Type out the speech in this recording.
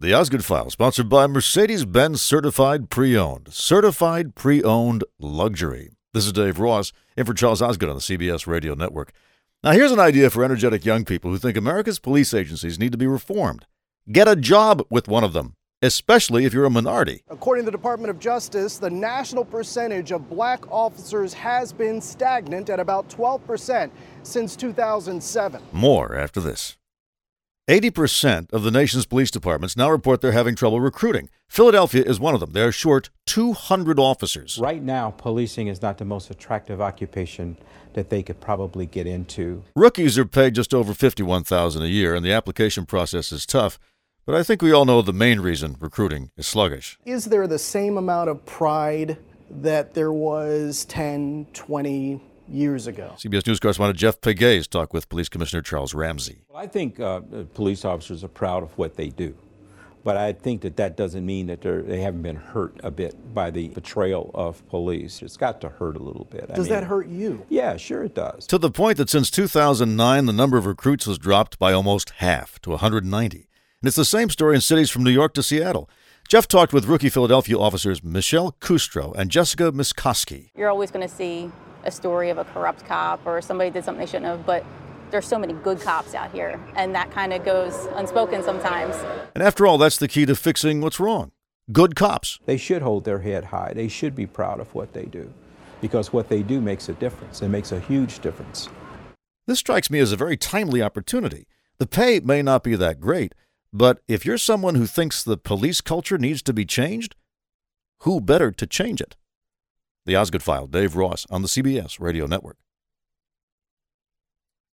The Osgood File, sponsored by Mercedes-Benz Certified Pre-Owned. Certified Pre-Owned Luxury. This is Dave Ross, in for Charles Osgood on the CBS Radio Network. Now, here's an idea for energetic young people who think America's police agencies need to be reformed. Get a job with one of them, especially if you're a minority. According to the Department of Justice, the national percentage of black officers has been stagnant at about 12% since 2007. More after this. 80% of the nation's police departments now report they're having trouble recruiting. Philadelphia is one of them. They're short 200 officers. Right now, policing is not the most attractive occupation that they could probably get into. Rookies are paid just over $51,000 a year, and the application process is tough. But I think we all know the main reason recruiting is sluggish. Is there the same amount of pride that there was 10, 20 years ago? CBS News correspondent Jeff Pegues talked with Police Commissioner Charles Ramsey. Well, I think police officers are proud of what they do. But I think that doesn't mean that they haven't been hurt a bit by the betrayal of police. It's got to hurt a little bit. Does that hurt you? Yeah, sure it does. To the point that since 2009, the number of recruits has dropped by almost half to 190. And it's the same story in cities from New York to Seattle. Jeff talked with rookie Philadelphia officers Michelle Kustro and Jessica Miskoski. You're always going to see a story of a corrupt cop or somebody did something they shouldn't have, but there's so many good cops out here, and that kind of goes unspoken sometimes. And after all, that's the key to fixing what's wrong. Good cops. They should hold their head high. They should be proud of what they do, because what they do makes a difference. It makes a huge difference. This strikes me as a very timely opportunity. The pay may not be that great, but if you're someone who thinks the police culture needs to be changed, who better to change it? The Osgood File, Dave Ross on the CBS Radio Network.